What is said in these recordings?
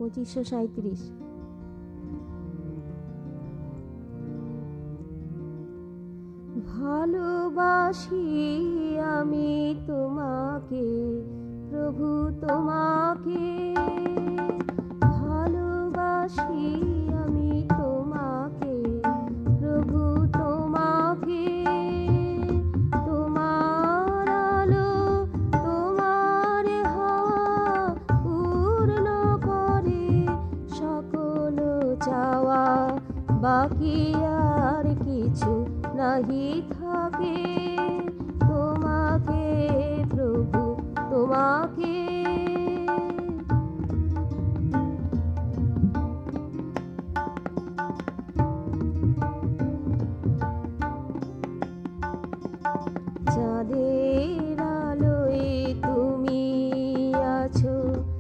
2537। ভালোবাসি আমি তোমাকে প্রভু তোমাকে, ভালোবাসি আমি তোমাকে প্রভু তোমাকে। তোমার আলো তোমার হাওয়া পূর্ণ করে সকল চাওয়া, বাকি আর কিছু নাহি থাকে। তোমাকে প্রভু তোমাকে, চাঁদের আলোয় তুমি আছো,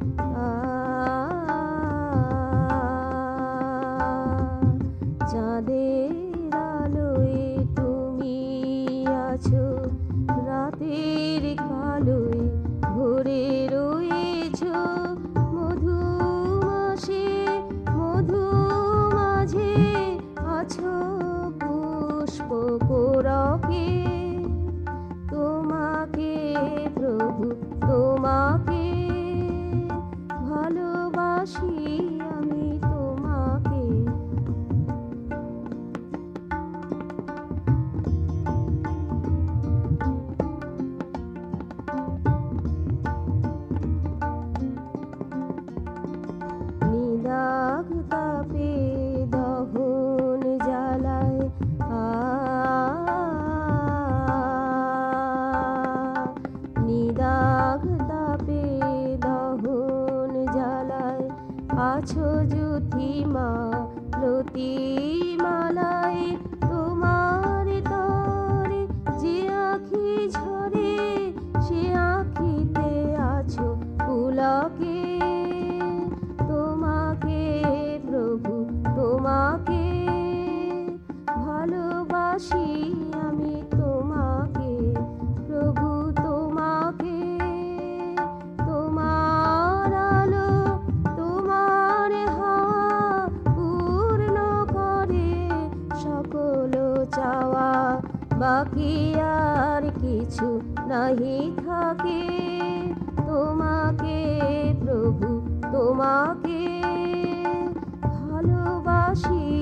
চাঁদের আলোয় তুমি আছো, রাতের কালোয় ভরে রয়েছ। মধুমাসে মধু মাঝে আছো পুষ্প কোরকে। তোমাকে প্রভু তোমাকে, ভালোবাসি আমি তোমাকে। নিদাঘ তাপে দহন জ্বালায়, নিদাঘ তাপে দহন জ্বালায় আছো জ্যোতিমা লতিমালায়। তোমার তরে যে আঁখি ঝরে সে আঁখিতে আছো পুলকে। তোমাকে প্রভু তোমাকে, ভালোবাসি আমি তোমাকে প্রভু তোমাকে। তোমার আলো তোমার হাওয়া পূর্ণ করে সকল চাওয়া, বাকি আর কিছু নাহি থাকে। তোমাকে প্রভু তোমাকে, ভালোবাসি